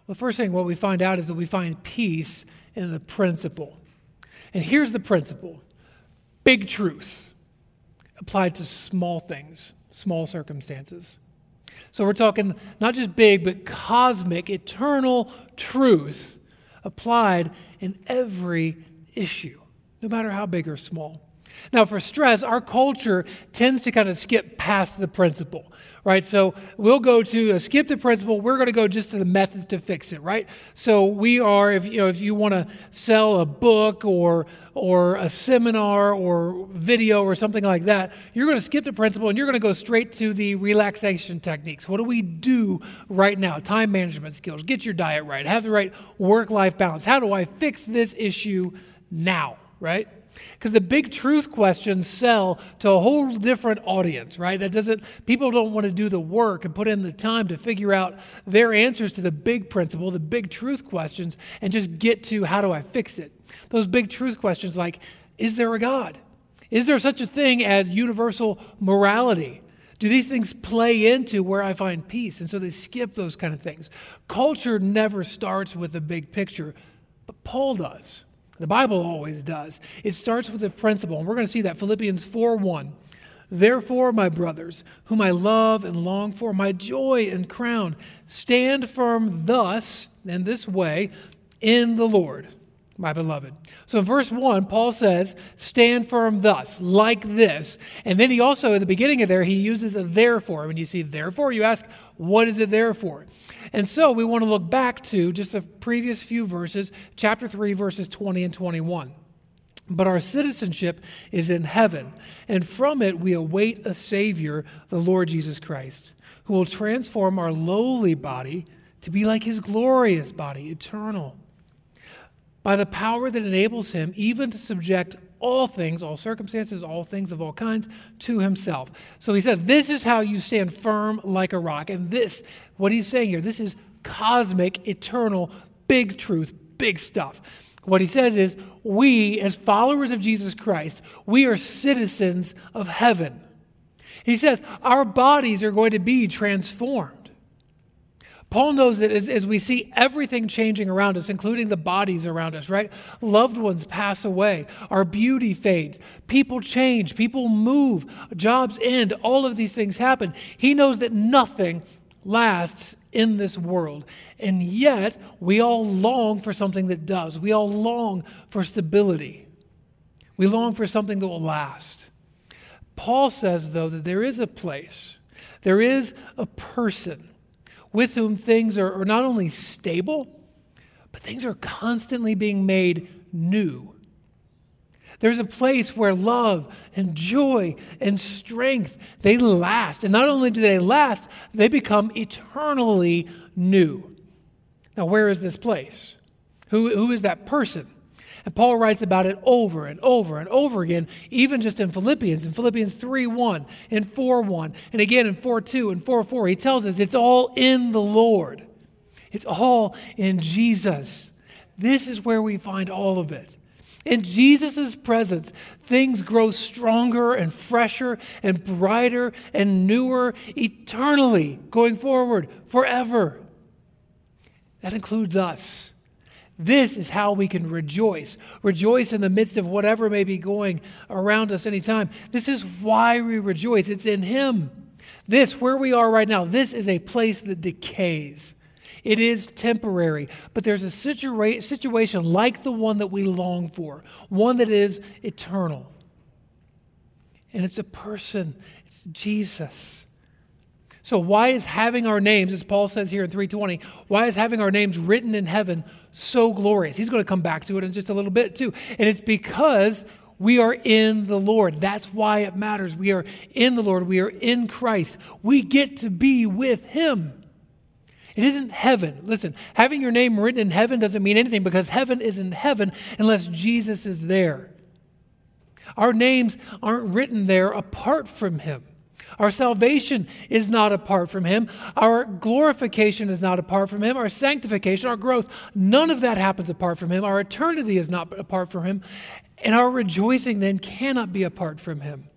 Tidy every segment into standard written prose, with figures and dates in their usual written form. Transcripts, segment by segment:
Well, the first thing what we find out is that we find peace in the principle. And here's the principle. Big truth applied to small things, small circumstances. So we're talking not just big, but cosmic, eternal truth applied in every issue, no matter how big or small. Now, for stress, our culture tends to kind of skip past the principle, right? So we'll go to skip the principle. We're going to go just to the methods to fix it, right? So we are, if you want to sell a book or a seminar or video or something like that, you're going to skip the principle and you're going to go straight to the relaxation techniques. What do we do right now? Time management skills. Get your diet right. Have the right work-life balance. How do I fix this issue now, right? Because the big truth questions sell to a whole different audience, right? People don't want to do the work and put in the time to figure out their answers to the big principle, the big truth questions, and just get to how do I fix it? Those big truth questions like, is there a God? Is there such a thing as universal morality? Do these things play into where I find peace? And so they skip those kind of things. Culture never starts with the big picture, but Paul does. The Bible always does. It starts with a principle, and we're going to see that. Philippians 4:1. Therefore, my brothers, whom I love and long for, my joy and crown, stand firm thus, in this way, in the Lord, my beloved. So in verse 1, Paul says, stand firm thus, like this. And then he also, at the beginning of there, he uses a therefore. When you see therefore, you ask, what is it there for? And so we want to look back to just the previous few verses, chapter 3, verses 20 and 21. But our citizenship is in heaven, and from it we await a Savior, the Lord Jesus Christ, who will transform our lowly body to be like his glorious body, eternal, by the power that enables him even to subject all things, all circumstances, all things of all kinds to himself. So he says, this is how you stand firm like a rock. And this, what he's saying here, this is cosmic, eternal, big truth, big stuff. What he says is, we, as followers of Jesus Christ, we are citizens of heaven. He says, our bodies are going to be transformed. Paul knows that as we see everything changing around us, including the bodies around us, right? Loved ones pass away. Our beauty fades. People change. People move. Jobs end. All of these things happen. He knows that nothing lasts in this world. And yet, we all long for something that does. We all long for stability. We long for something that will last. Paul says, though, that there is a place, there is a person with whom things are not only stable, but things are constantly being made new. There's a place where love and joy and strength, they last. And not only do they last, they become eternally new. Now, where is this place? Who is that person? And Paul writes about it over and over and over again, even just in Philippians 3:1, in 4:1, and again in 4:2 and 4:4. He tells us it's all in the Lord. It's all in Jesus. This is where we find all of it. In Jesus' presence, things grow stronger and fresher and brighter and newer eternally, going forward, forever. That includes us. This is how we can rejoice. Rejoice in the midst of whatever may be going around us anytime. This is why we rejoice. It's in Him. This, where we are right now, this is a place that decays. It is temporary, but there's a situation like the one that we long for, one that is eternal. And it's a person. It's Jesus. So why is having our names, as Paul says here in 3:20, why is having our names written in heaven so glorious? He's going to come back to it in just a little bit too. And it's because we are in the Lord. That's why it matters. We are in the Lord. We are in Christ. We get to be with Him. It isn't heaven. Listen, having your name written in heaven doesn't mean anything because heaven isn't heaven unless Jesus is there. Our names aren't written there apart from Him. Our salvation is not apart from Him. Our glorification is not apart from Him. Our sanctification, our growth, none of that happens apart from Him. Our eternity is not apart from Him. And our rejoicing then cannot be apart from Him.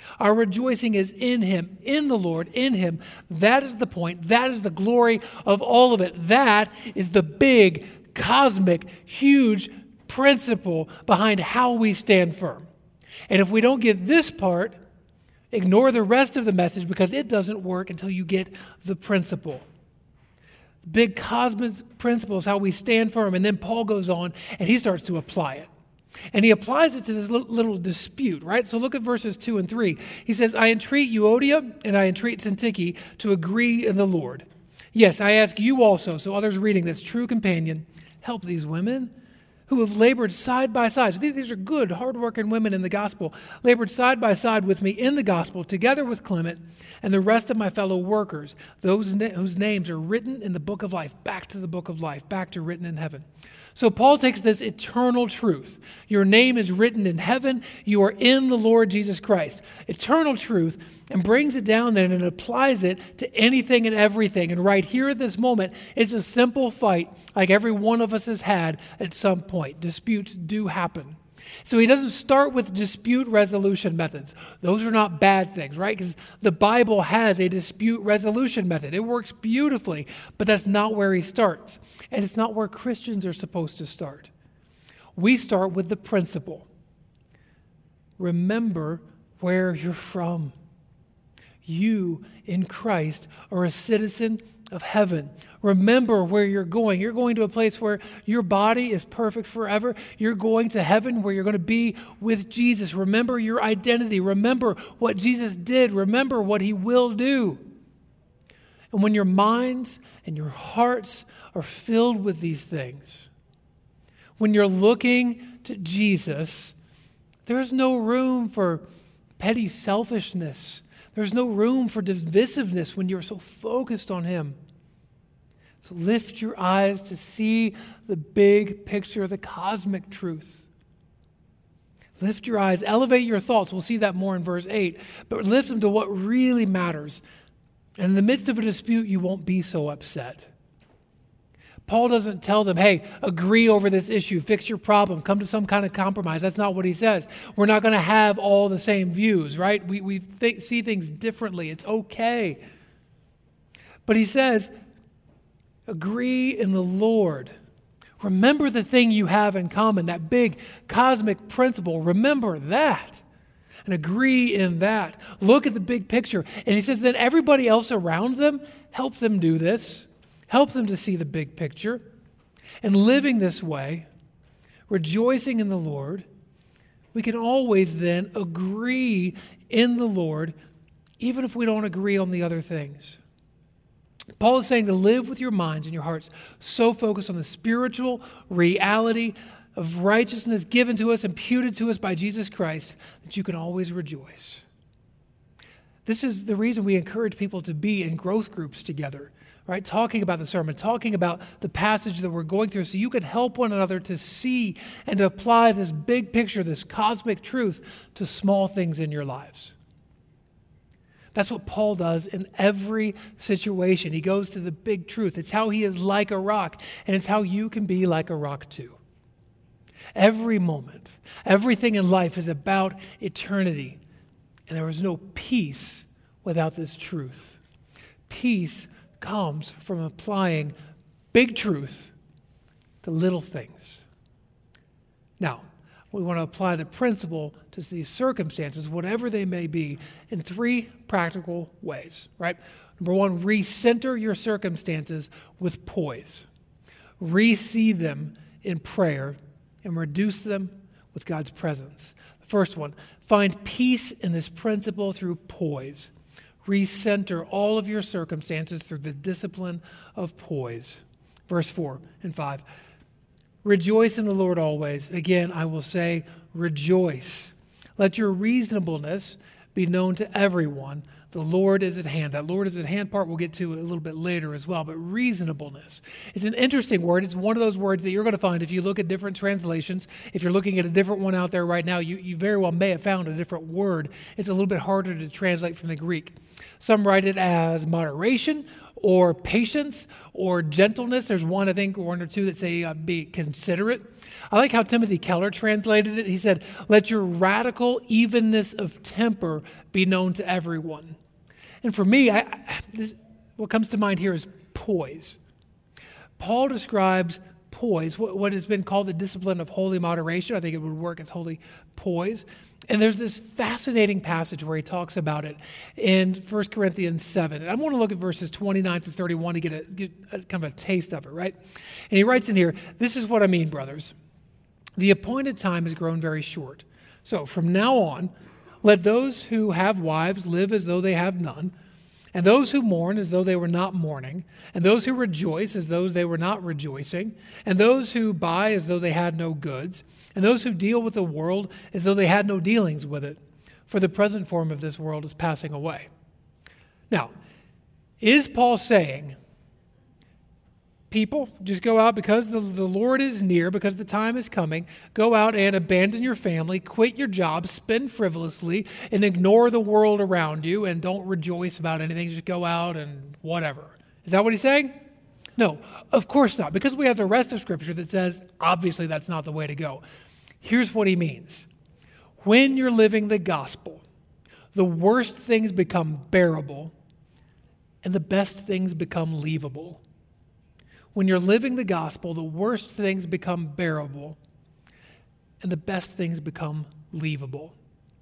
Our rejoicing is in him, in the Lord, in him. That is the point. That is the glory of all of it. That is the big, cosmic, huge principle behind how we stand firm. And if we don't get this part, ignore the rest of the message because it doesn't work until you get the principle. The big cosmic principle is how we stand firm. And then Paul goes on and he starts to apply it. And he applies it to this little dispute, right? So look at verses 2 and 3. He says, I entreat Euodia and I entreat Syntyche to agree in the Lord. Yes, I ask you also, so others reading this, true companion, help these women who have labored side by side. So these are good, hardworking women in the gospel, labored side by side with me in the gospel, together with Clement and the rest of my fellow workers, those whose names are written in the book of life, back to the book of life, back to written in heaven. So Paul takes this eternal truth. Your name is written in heaven. You are in the Lord Jesus Christ. Eternal truth, and brings it down there and applies it to anything and everything. And right here at this moment, it's a simple fight like every one of us has had at some point. Disputes do happen. So he doesn't start with dispute resolution methods. Those are not bad things, right? Because the Bible has a dispute resolution method. It works beautifully, but that's not where he starts. And it's not where Christians are supposed to start. We start with the principle. Remember where you're from. You in Christ are a citizen of heaven. Remember where you're going. You're going to a place where your body is perfect forever. You're going to heaven where you're going to be with Jesus. Remember your identity. Remember what Jesus did. Remember what he will do. And when your minds and your hearts are filled with these things, when you're looking to Jesus, there's no room for petty selfishness. There's no room for divisiveness when you're so focused on him. So lift your eyes to see the big picture, the cosmic truth. Lift your eyes, elevate your thoughts. We'll see that more in verse 8. But lift them to what really matters. And in the midst of a dispute, you won't be so upset. Paul doesn't tell them, hey, agree over this issue, fix your problem, come to some kind of compromise. That's not what he says. We're not going to have all the same views, right? We see things differently. It's okay. But he says, agree in the Lord. Remember the thing you have in common, that big cosmic principle. Remember that and agree in that. Look at the big picture. And he says, then everybody else around them, help them do this. Help them to see the big picture. And living this way, rejoicing in the Lord, we can always then agree in the Lord, even if we don't agree on the other things. Paul is saying to live with your minds and your hearts so focused on the spiritual reality of righteousness given to us, imputed to us by Jesus Christ, that you can always rejoice. This is the reason we encourage people to be in growth groups together, right? Talking about the sermon, talking about the passage that we're going through so you can help one another to see and to apply this big picture, this cosmic truth to small things in your lives. That's what Paul does in every situation. He goes to the big truth. It's how he is like a rock, and it's how you can be like a rock too. Every moment, everything in life is about eternity, and there is no peace without this truth. Peace comes from applying big truth to little things. Now, we want to apply the principle to these circumstances, whatever they may be, in three practical ways, right? Number one, recenter your circumstances with poise. Re-see them in prayer and reduce them with God's presence. The first one, find peace in this principle through poise. Recenter all of your circumstances through the discipline of poise. Verse 4 and 5. Rejoice in the Lord always. Again, I will say, rejoice. Let your reasonableness be known to everyone. The Lord is at hand. That Lord is at hand part we'll get to a little bit later as well. But reasonableness. It's an interesting word. It's one of those words that you're going to find if you look at different translations. If you're looking at a different one out there right now, you very well may have found a different word. It's a little bit harder to translate from the Greek. Some write it as moderation or patience or gentleness. There's one, I think, one or two that say be considerate. I like how Timothy Keller translated it. He said, let your radical evenness of temper be known to everyone. And for me, what comes to mind here is poise. Paul describes poise, what has been called the discipline of holy moderation. I think it would work as holy poise. And there's this fascinating passage where he talks about it in 1 Corinthians 7. And I want to look at verses 29 to 31 to get a kind of a taste of it, right? And he writes in here, this is what I mean, brothers. The appointed time has grown very short. So from now on, let those who have wives live as though they have none, and those who mourn as though they were not mourning, and those who rejoice as though they were not rejoicing, and those who buy as though they had no goods, and those who deal with the world as though they had no dealings with it, for the present form of this world is passing away. Now, is Paul saying, people, just go out because the Lord is near, because the time is coming, go out and abandon your family, quit your job, spend frivolously, and ignore the world around you, and don't rejoice about anything, just go out and whatever. Is that what he's saying? No, of course not, because we have the rest of Scripture that says, obviously that's not the way to go. Here's what he means. When you're living the gospel, the worst things become bearable, and the best things become leavable. When you're living the gospel, the worst things become bearable, and the best things become leavable.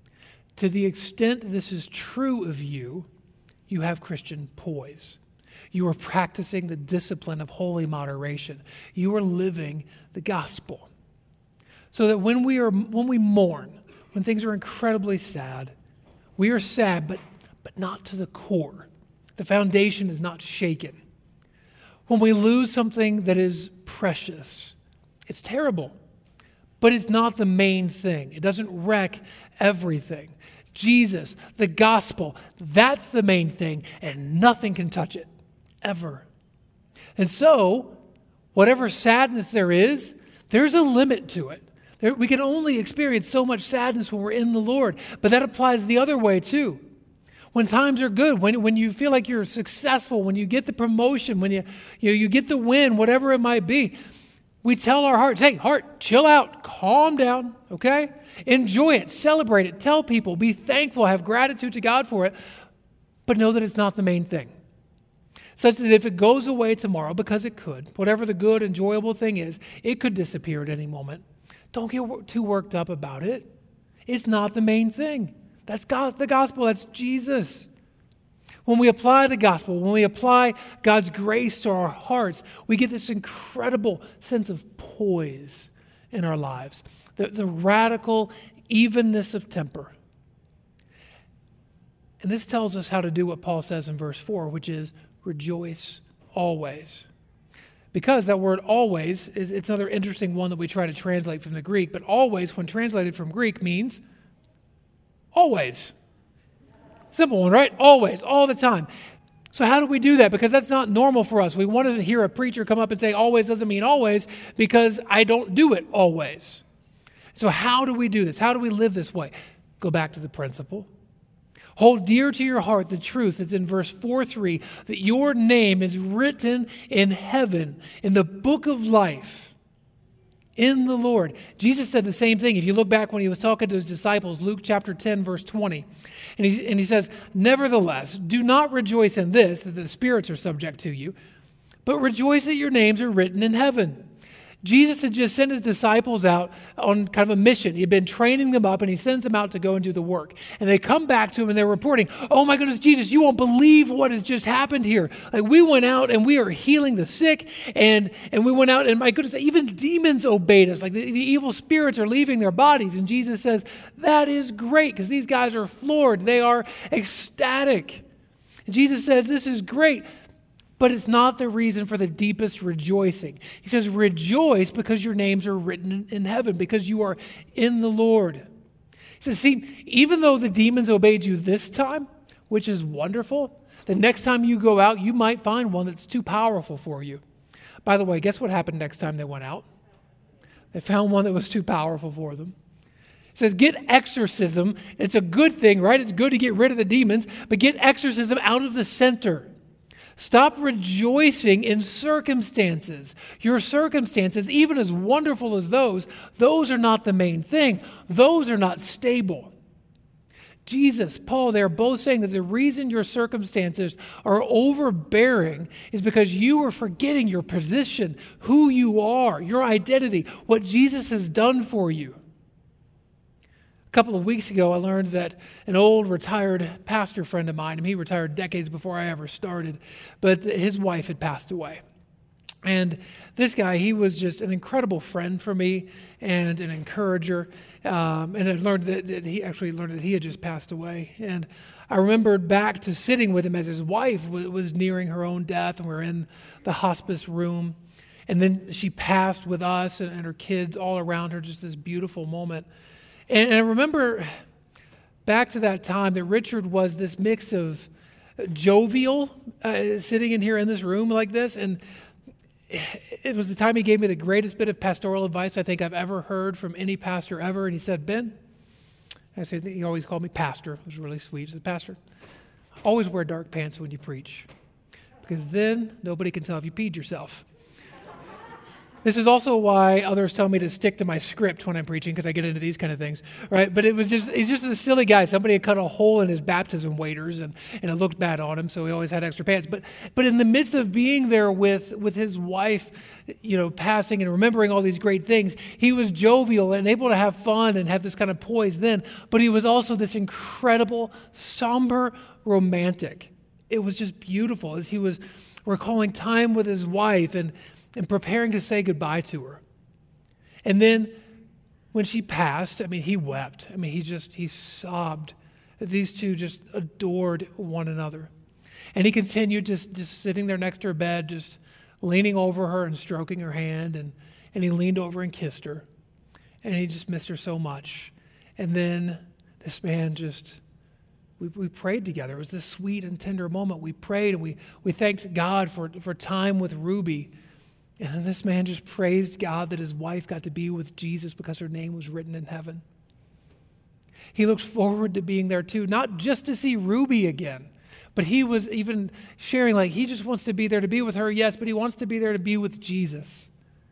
To the extent this is true of you, you have Christian poise. You are practicing the discipline of holy moderation. You are living the gospel. So that when we mourn, when things are incredibly sad, we are sad, but not to the core. The foundation is not shaken. When we lose something that is precious, it's terrible, but it's not the main thing. It doesn't wreck everything. Jesus, the gospel, that's the main thing, and nothing can touch it, ever. And so, whatever sadness there is, there's a limit to it. We can only experience so much sadness when we're in the Lord, but that applies the other way too. When times are good, when you feel like you're successful, when you get the promotion, when you get the win, whatever it might be, we tell our hearts, hey, heart, chill out, calm down, okay? Enjoy it, celebrate it, tell people, be thankful, have gratitude to God for it, but know that it's not the main thing. Such that if it goes away tomorrow, because it could, whatever the good, enjoyable thing is, it could disappear at any moment. Don't get too worked up about it. It's not the main thing. That's the gospel. That's Jesus. When we apply the gospel, when we apply God's grace to our hearts, we get this incredible sense of poise in our lives, the radical evenness of temper. And this tells us how to do what Paul says in verse 4, which is rejoice always. Because that word always, it's another interesting one that we try to translate from the Greek, but always, when translated from Greek, means always. Simple one, right? Always, all the time. So how do we do that? Because that's not normal for us. We wanted to hear a preacher come up and say always doesn't mean always because I don't do it always. So how do we do this? How do we live this way? Go back to the principle. Hold dear to your heart the truth that's in verse 4:3, that your name is written in heaven, in the book of life, in the Lord. Jesus said the same thing. If you look back when he was talking to his disciples, Luke chapter 10, verse 20, and he says, nevertheless, do not rejoice in this, that the spirits are subject to you, but rejoice that your names are written in heaven. Jesus had just sent his disciples out on kind of a mission. He had been training them up, and he sends them out to go and do the work. And they come back to him, and they're reporting, oh my goodness, Jesus, you won't believe what has just happened here. Like, we went out, and we are healing the sick, and we went out, and my goodness, even demons obeyed us. Like, the evil spirits are leaving their bodies. And Jesus says, that is great, because these guys are floored. They are ecstatic. And Jesus says, this is great. But it's not the reason for the deepest rejoicing. He says, rejoice because your names are written in heaven, because you are in the Lord. He says, see, even though the demons obeyed you this time, which is wonderful, the next time you go out, you might find one that's too powerful for you. By the way, guess what happened next time they went out? They found one that was too powerful for them. It says, get exorcism. It's a good thing, right? It's good to get rid of the demons, but get exorcism out of the center. Stop rejoicing in circumstances. Your circumstances, even as wonderful as those are not the main thing. Those are not stable. Jesus, Paul, they're both saying that the reason your circumstances are overbearing is because you are forgetting your position, who you are, your identity, what Jesus has done for you. A couple of weeks ago, I learned that an old retired pastor friend of mine, and he retired decades before I ever started, but his wife had passed away. And this guy, he was just an incredible friend for me and an encourager. And I learned that he had just passed away. And I remembered back to sitting with him as his wife was nearing her own death, and we were in the hospice room. And then she passed with us and her kids all around her, just this beautiful moment. And I remember back to that time that Richard was this mix of jovial, sitting in here in this room like this, and it was the time he gave me the greatest bit of pastoral advice I think I've ever heard from any pastor ever. And he said, Ben, I said, he always called me pastor. It was really sweet. He said, Pastor, always wear dark pants when you preach, because then nobody can tell if you peed yourself. This is also why others tell me to stick to my script when I'm preaching, because I get into these kind of things, right? But he's just a silly guy. Somebody had cut a hole in his baptism waders, and it looked bad on him, so he always had extra pants. But in the midst of being there with his wife, passing and remembering all these great things, he was jovial and able to have fun and have this kind of poise then. But he was also this incredible, somber romantic. It was just beautiful as he was recalling time with his wife and preparing to say goodbye to her. And then when she passed, he wept. He sobbed. These two just adored one another. And he continued just sitting there next to her bed, just leaning over her and stroking her hand. And he leaned over and kissed her. And he just missed her so much. And then this man we prayed together. It was this sweet and tender moment. We prayed and we thanked God for time with Ruby. And then this man just praised God that his wife got to be with Jesus because her name was written in heaven. He looked forward to being there too, not just to see Ruby again, but he was even sharing he just wants to be there to be with her, yes, but he wants to be there to be with Jesus,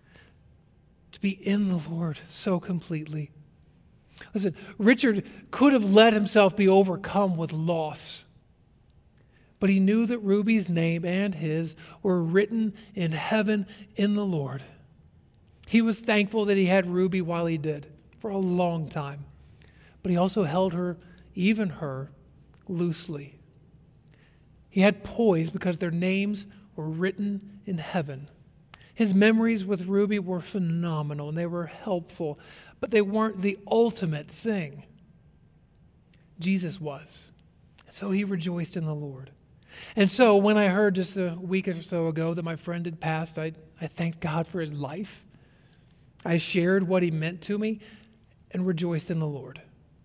to be in the Lord so completely. Listen, Richard could have let himself be overcome with loss. But he knew that Ruby's name and his were written in heaven in the Lord. He was thankful that he had Ruby while he did, for a long time. But he also held her, even her, loosely. He had poise because their names were written in heaven. His memories with Ruby were phenomenal and they were helpful, but they weren't the ultimate thing. Jesus was. So he rejoiced in the Lord. And so when I heard just a week or so ago that my friend had passed, I thanked God for his life. I shared what he meant to me and rejoiced in the Lord.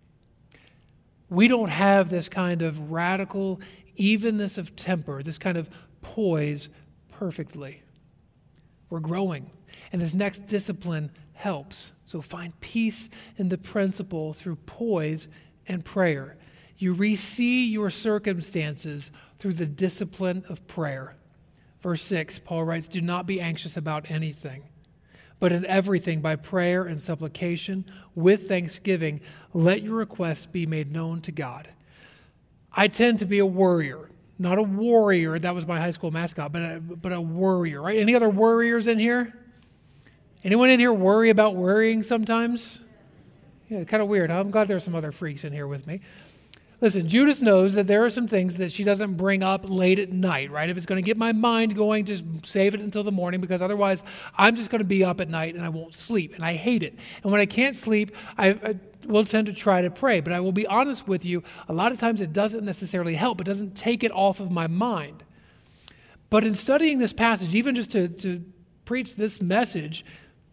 We don't have this kind of radical evenness of temper, this kind of poise perfectly. We're growing, and this next discipline helps. So find peace in the principle through poise and prayer. You re-see your circumstances through the discipline of prayer. Verse 6, Paul writes, do not be anxious about anything, but in everything by prayer and supplication with thanksgiving, let your requests be made known to God. I tend to be a worrier, not a warrior. That was my high school mascot, but a worrier, right? Any other worriers in here? Anyone in here worry about worrying sometimes? Yeah, kind of weird. I'm glad there's some other freaks in here with me. Listen, Judith knows that there are some things that she doesn't bring up late at night, right? If it's going to get my mind going, just save it until the morning, because otherwise I'm just going to be up at night and I won't sleep, and I hate it. And when I can't sleep, I will tend to try to pray. But I will be honest with you, a lot of times it doesn't necessarily help. It doesn't take it off of my mind. But in studying this passage, even just to preach this message,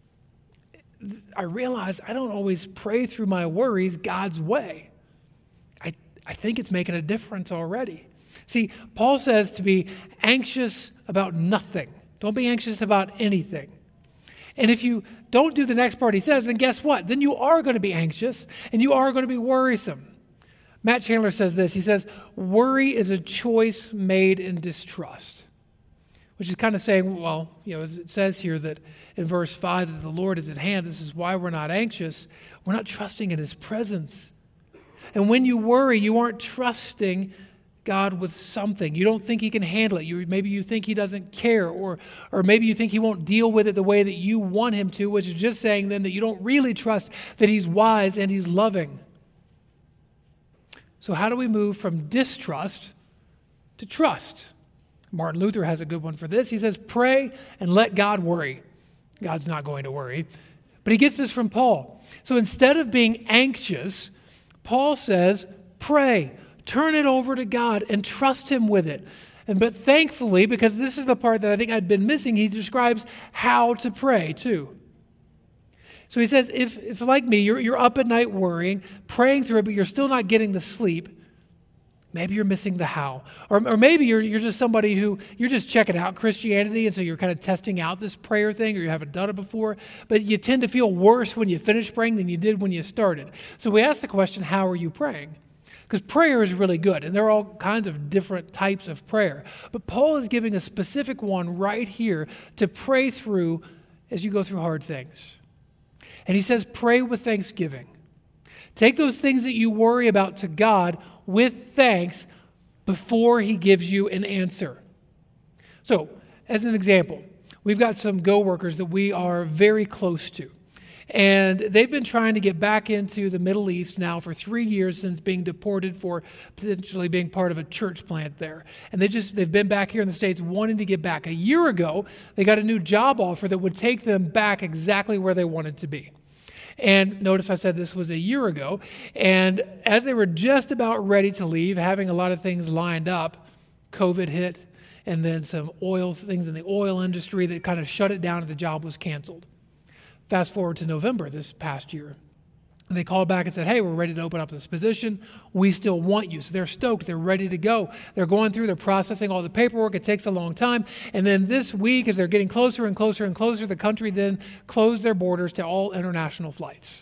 I realize I don't always pray through my worries God's way. I think it's making a difference already. See, Paul says to be anxious about nothing. Don't be anxious about anything. And if you don't do the next part he says, then guess what? Then you are going to be anxious and you are going to be worrisome. Matt Chandler says this. He says, worry is a choice made in distrust. which is kind of saying, well, as it says here that in verse 5 that the Lord is at hand, this is why we're not anxious. We're not trusting in his presence. And when you worry, you aren't trusting God with something. You don't think he can handle it. Maybe you think he doesn't care, or maybe you think he won't deal with it the way that you want him to, which is just saying then that you don't really trust that he's wise and he's loving. So how do we move from distrust to trust? Martin Luther has a good one for this. He says, pray and let God worry. God's not going to worry. But he gets this from Paul. So instead of being anxious, Paul says, pray, turn it over to God and trust him with it. But thankfully, because this is the part that I think I'd been missing, he describes how to pray too. So he says, if like me, you're up at night worrying, praying through it, but you're still not getting the sleep, maybe you're missing the how. Or maybe you're just somebody who, you're just checking out Christianity, and so you're kind of testing out this prayer thing, or you haven't done it before, but you tend to feel worse when you finish praying than you did when you started. So we ask the question, how are you praying? Because prayer is really good, and there are all kinds of different types of prayer. But Paul is giving a specific one right here to pray through as you go through hard things. And he says, pray with thanksgiving. Take those things that you worry about to God with thanks before he gives you an answer. So, as an example, we've got some co-workers that we are very close to. And they've been trying to get back into the Middle East now for 3 years since being deported for potentially being part of a church plant there. And they've been back here in the States wanting to get back. A year ago, they got a new job offer that would take them back exactly where they wanted to be. And notice I said this was a year ago. And as they were just about ready to leave, having a lot of things lined up, COVID hit, and then some things in the oil industry that kind of shut it down, and the job was canceled. Fast forward to November this past year. And they called back and said, hey, we're ready to open up this position. We still want you. So they're stoked. They're ready to go. They're going through, they're processing all the paperwork. It takes a long time. And then this week, as they're getting closer and closer and closer, the country then closed their borders to all international flights.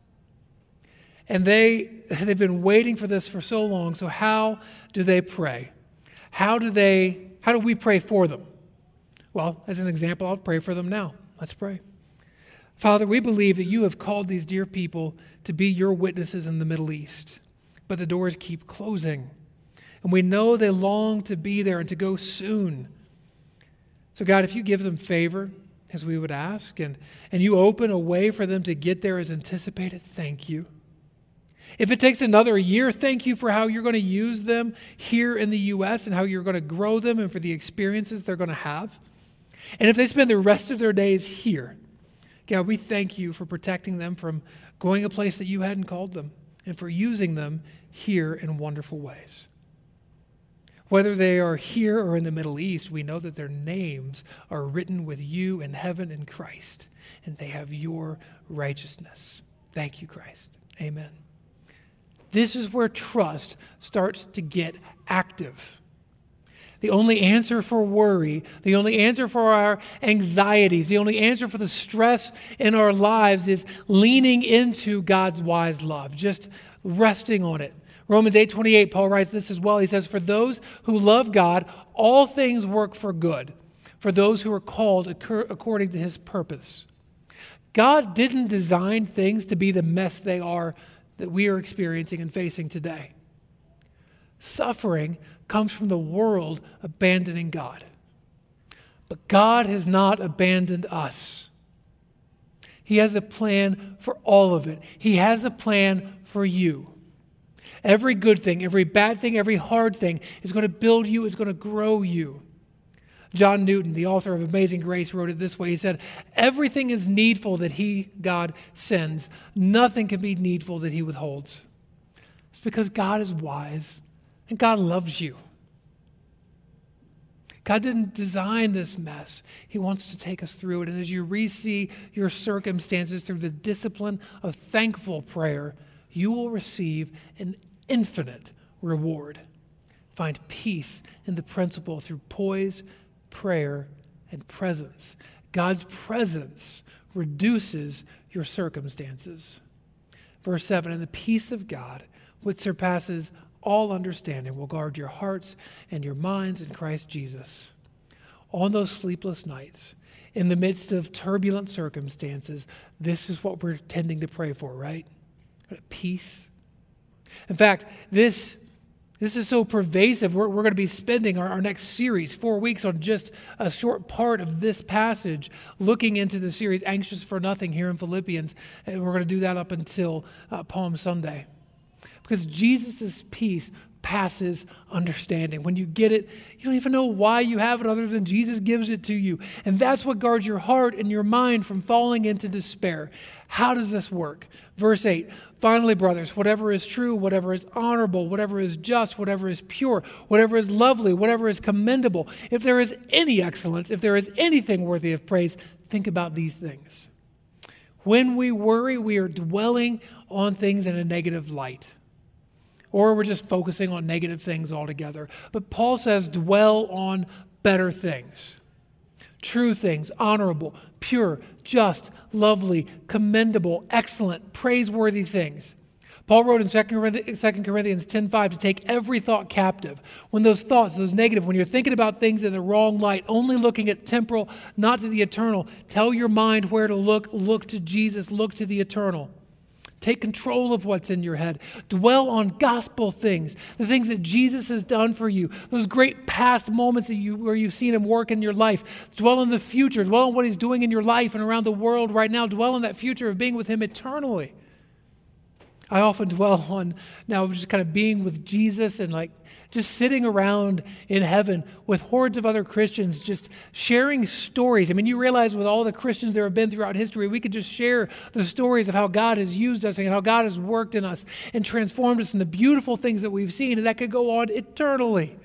And they've been waiting for this for so long. So how do they pray? How do we pray for them? Well, as an example, I'll pray for them now. Let's pray. Father, we believe that you have called these dear people to be your witnesses in the Middle East, but the doors keep closing. And we know they long to be there and to go soon. So God, if you give them favor, as we would ask, and you open a way for them to get there as anticipated, thank you. If it takes another year, thank you for how you're going to use them here in the U.S. and how you're going to grow them and for the experiences they're going to have. And if they spend the rest of their days here, God, we thank you for protecting them from going a place that you hadn't called them and for using them here in wonderful ways. Whether they are here or in the Middle East, we know that their names are written with you in heaven in Christ, and they have your righteousness. Thank you, Christ. Amen. This is where trust starts to get active. The only answer for worry, the only answer for our anxieties, the only answer for the stress in our lives is leaning into God's wise love, just resting on it. Romans 8:28, Paul writes this as well. He says, for those who love God, all things work for good, for those who are called according to his purpose. God didn't design things to be the mess they are that we are experiencing and facing today. Suffering comes from the world abandoning God. But God has not abandoned us. He has a plan for all of it. He has a plan for you. Every good thing, every bad thing, every hard thing is going to build you, is going to grow you. John Newton, the author of Amazing Grace, wrote it this way. He said, everything is needful that God sends. Nothing can be needful that he withholds. It's because God is wise. And God loves you. God didn't design this mess. He wants to take us through it. And as you re-see your circumstances through the discipline of thankful prayer, you will receive an infinite reward. Find peace in the principle through poise, prayer, and presence. God's presence reduces your circumstances. Verse 7, and the peace of God, which surpasses all understanding, will guard your hearts and your minds in Christ Jesus. on those sleepless nights, in the midst of turbulent circumstances, this is what we're tending to pray for, right? Peace. In fact, this is so pervasive. We're going to be spending our next series, 4 weeks, on just a short part of this passage, looking into the series Anxious for Nothing here in Philippians. And we're going to do that up until Palm Sunday. Because Jesus' peace passes understanding. When you get it, you don't even know why you have it other than Jesus gives it to you. And that's what guards your heart and your mind from falling into despair. How does this work? Verse 8, finally, brothers, whatever is true, whatever is honorable, whatever is just, whatever is pure, whatever is lovely, whatever is commendable, if there is any excellence, if there is anything worthy of praise, think about these things. When we worry, we are dwelling on things in a negative light. Or we're just focusing on negative things altogether. But Paul says, dwell on better things. True things, honorable, pure, just, lovely, commendable, excellent, praiseworthy things. Paul wrote in 2 Corinthians 10:5 to take every thought captive. When those thoughts, those negative, when you're thinking about things in the wrong light, only looking at temporal, not to the eternal, tell your mind where to look. Look to Jesus, look to the eternal. Take control of what's in your head. Dwell on gospel things, the things that Jesus has done for you, those great past moments where you've seen him work in your life. Dwell on the future. Dwell on what he's doing in your life and around the world right now. Dwell on that future of being with him eternally. I often dwell on now just kind of being with Jesus and just sitting around in heaven with hordes of other Christians, just sharing stories. I mean, you realize with all the Christians there have been throughout history, we could just share the stories of how God has used us and how God has worked in us and transformed us and the beautiful things that we've seen, and that could go on eternally.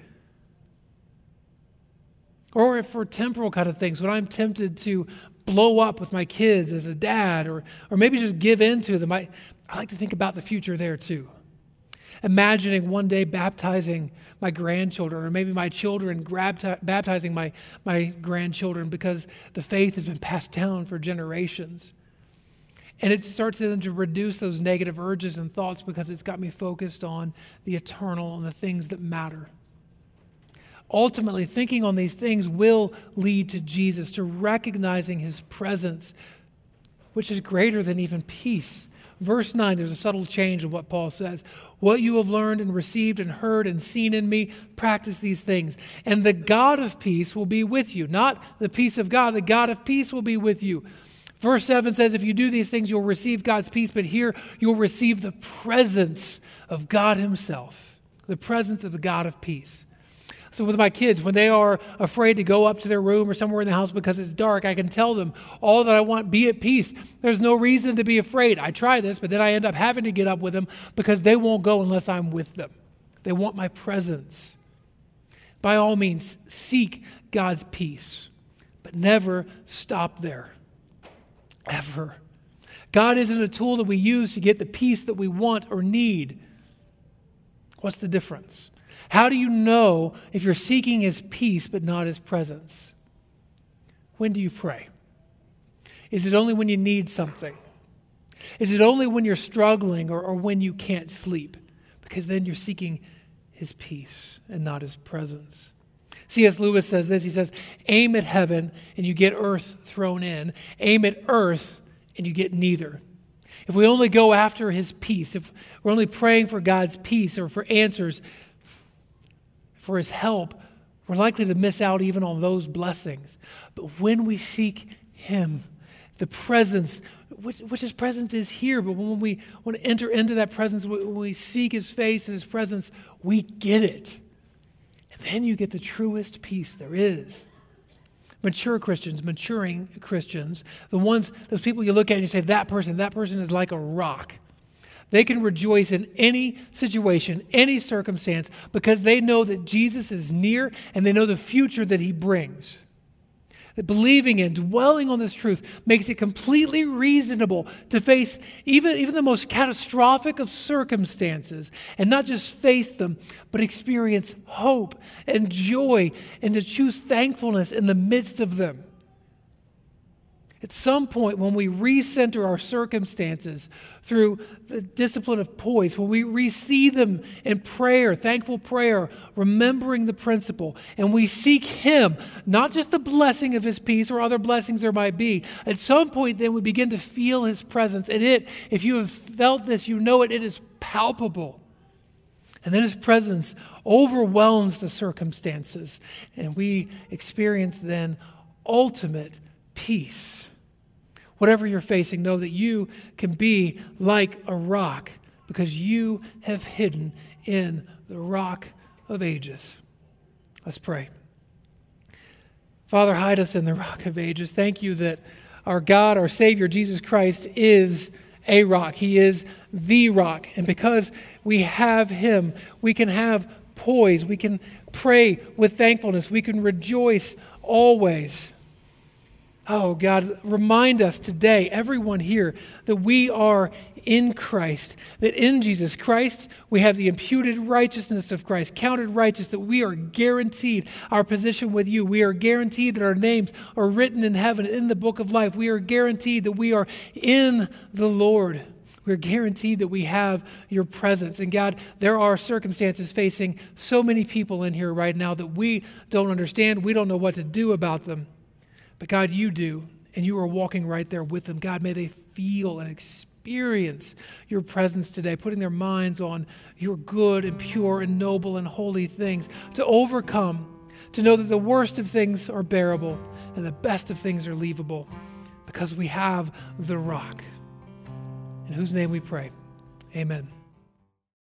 Or for temporal kind of things, when I'm tempted to blow up with my kids as a dad or maybe just give in to them, I like to think about the future there too. Imagining one day baptizing my grandchildren, or maybe my children baptizing my grandchildren, because the faith has been passed down for generations. And it starts then to reduce those negative urges and thoughts because it's got me focused on the eternal and the things that matter. Ultimately, thinking on these things will lead to Jesus, to recognizing his presence, which is greater than even peace. Verse 9, there's a subtle change in what Paul says. What you have learned and received and heard and seen in me, practice these things. And the God of peace will be with you. Not the peace of God, the God of peace will be with you. Verse 7 says, if you do these things, you'll receive God's peace. But here, you'll receive the presence of God himself. The presence of the God of peace. So with my kids, when they are afraid to go up to their room or somewhere in the house because it's dark, I can tell them all that I want, be at peace. There's no reason to be afraid. I try this, but then I end up having to get up with them because they won't go unless I'm with them. They want my presence. By all means, seek God's peace, but never stop there. Ever. God isn't a tool that we use to get the peace that we want or need. What's the difference? How do you know if you're seeking his peace but not his presence? When do you pray? Is it only when you need something? Is it only when you're struggling or when you can't sleep? Because then you're seeking his peace and not his presence. C.S. Lewis says this. He says, aim at heaven and you get earth thrown in. Aim at earth and you get neither. If we only go after his peace, if we're only praying for God's peace or for answers, for his help, we're likely to miss out even on those blessings. But when we seek him, the presence, which his presence is here, but when we want to enter into that presence, when we seek his face and his presence, we get it. And then you get the truest peace there is. Mature Christians, maturing Christians, those people you look at and you say, that person is like a rock. They can rejoice in any situation, any circumstance, because they know that Jesus is near and they know the future that he brings. That believing in, dwelling on this truth makes it completely reasonable to face even the most catastrophic of circumstances and not just face them, but experience hope and joy and to choose thankfulness in the midst of them. At some point, when we recenter our circumstances through the discipline of poise, when we re-see them in prayer, thankful prayer, remembering the principle, and we seek Him, not just the blessing of His peace or other blessings there might be, at some point then we begin to feel His presence. And if you have felt this, you know it is palpable. And then His presence overwhelms the circumstances, and we experience then ultimate peace. Whatever you're facing, know that you can be like a rock because you have hidden in the Rock of Ages. Let's pray. Father, hide us in the Rock of Ages. Thank you that our God, our Savior, Jesus Christ, is a rock. He is the rock. And because we have Him, we can have poise. We can pray with thankfulness. We can rejoice always. Oh, God, remind us today, everyone here, that we are in Christ, that in Jesus Christ we have the imputed righteousness of Christ, counted righteous, that we are guaranteed our position with you. We are guaranteed that our names are written in heaven in the book of life. We are guaranteed that we are in the Lord. We are guaranteed that we have your presence. And God, there are circumstances facing so many people in here right now that we don't understand. We don't know what to do about them. But God, you do, and you are walking right there with them. God, may they feel and experience your presence today, putting their minds on your good and pure and noble and holy things, to overcome, to know that the worst of things are bearable and the best of things are leavable, because we have the rock, in whose name we pray. Amen.